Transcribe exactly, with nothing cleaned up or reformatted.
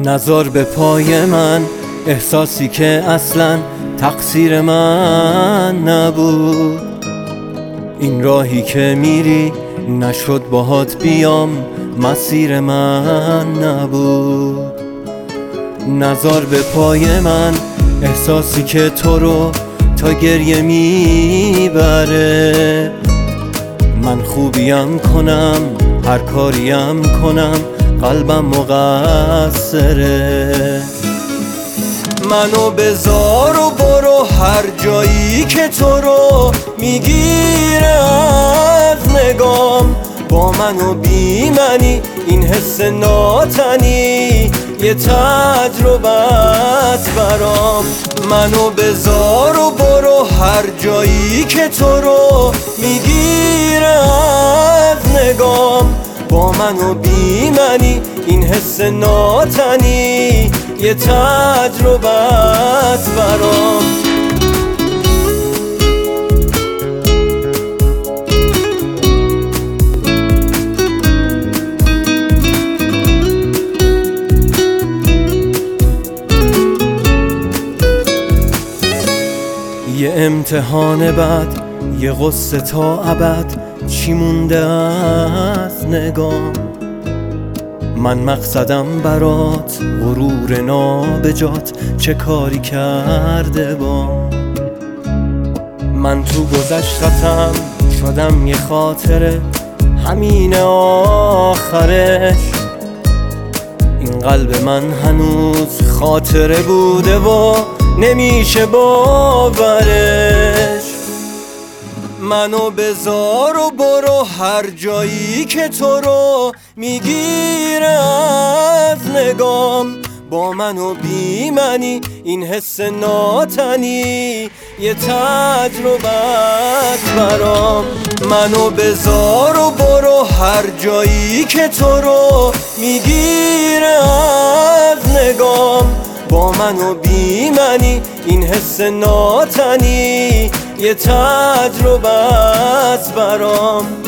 نزار به پای من احساسی که اصلا تقصیر من نبود. این راهی که میری نشد باهات بیام، مسیر من نبود. نزار به پای من احساسی که تو رو تا گریه میبره. من خوبیم کنم هر کاریم کنم، قلبم مقصره. منو بذار و برو هر جایی که تو رو میگیره از نگام. با منو بی منی این حس ناتنی یه تجربه است برام. منو بذار و برو هر جایی که تو رو میگیره از نگام. با منو بی منی این حس ناتنی یه تجربه است برام. یه امتحان بد، یه غصه تا ابد، چی مونده از نگام؟ من مقصدم برات غرور نابجات، چه کاری کرده با من؟ تو گذشتتم شدم یه خاطره، همین آخرش. این قلب من هنوز خاطره بوده و نمیشه باورش. منو بذار و برو هر جایی که تو رو میگیره از نگام. با منو بی منی این حس ناتنی یه تجربه است برام. منو بذار و برو هر جایی که تو رو میگیره از نگام. با منو بی منی این حس ناتنی یه تجربه است برام.